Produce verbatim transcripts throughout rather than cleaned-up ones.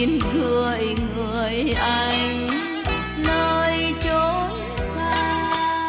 xin gửi người anh nơi chốn xa,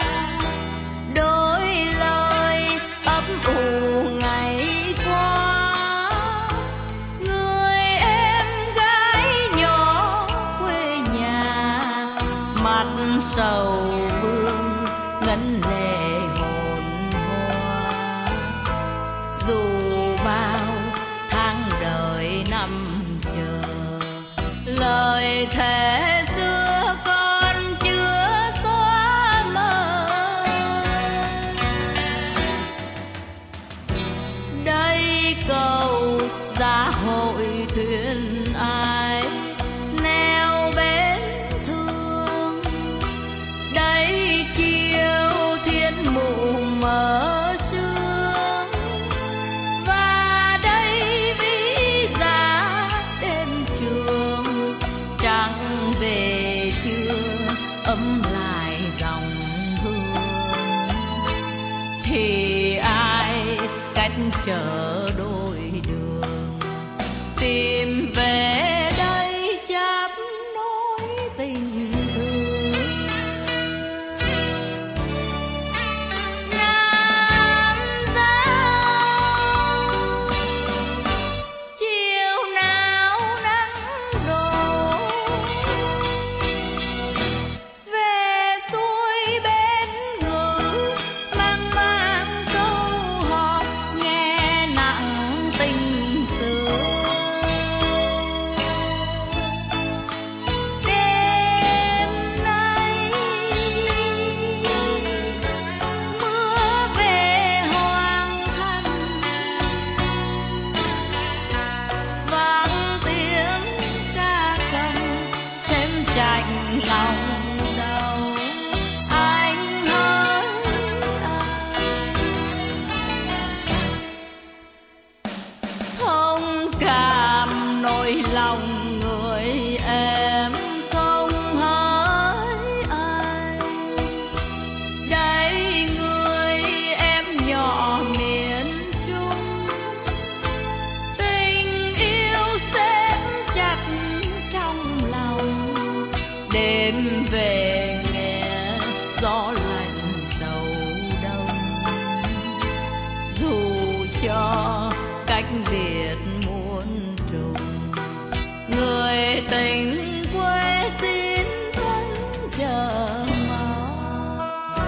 đôi lời ấp ủ ngày qua. Người em gái nhỏ quê nhà, mặt sầu vương ngấn lệ hồn hoa. Dù bao tháng đời năm chờ, lời thề xưa con chưa xóa mờ. Đây cầu giá hội thuyền ai neo bến thương, đây chiều thiên mù mờ sương, và đây ví giá đêm trường trăng về chưa ấm lại dòng hương. Thì ai cách chở đôi đường tìm về đây chắp nối tình thương. Nam Giao chiều nào nắng đổ, về xuôi bên ngự mang mang câu hò nghe nặng tình xưa. Đêm nay mưa về hoàng thành, vang tiếng ca cầm xem chạnh lòng đau. Anh hỡi anh, thông cảm nỗi lòng người em không hỡi anh. Đây người em nhỏ miền Trung, tình yêu xếp chặt trong lòng. Đêm về nghe gió lạnh sầu đông, dù cho cách biệt muôn trùng, người tình quê xin vẫn chờ mong.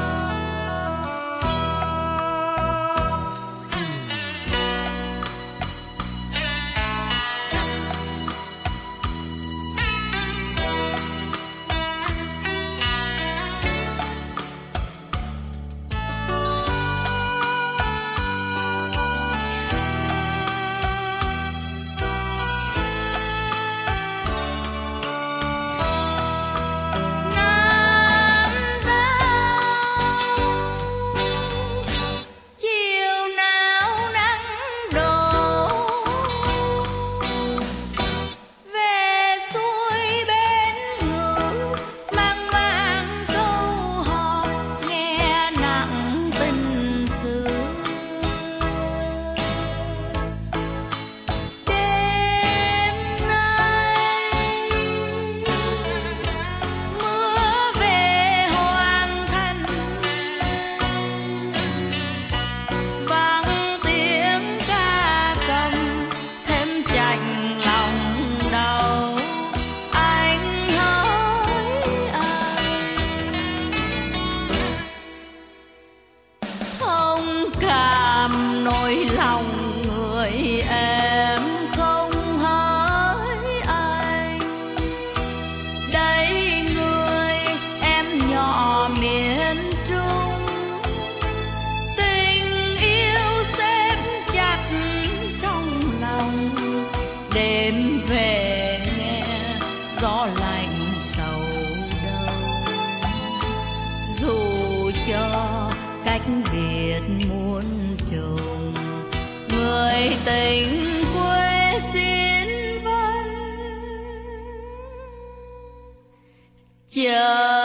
Nam Giao chiều nào nắng đổ, về xuôi bên ngự mang mang câu hò nghe nặng tình xưa. Đêm nay mưa về hoàng thành, vang tiếng ca cầm thêm chạnh lòng đau. Anh hỡi anh, thông cảm nỗi lòng người em không hỡi anh. Đây người em nhỏ miền Trung, tình yêu xếp chặt trong lòng. Đêm về nghe gió lạnh sầu đông, dù cho cách biệt muôn trùng, người tình quê xin vẫn chờ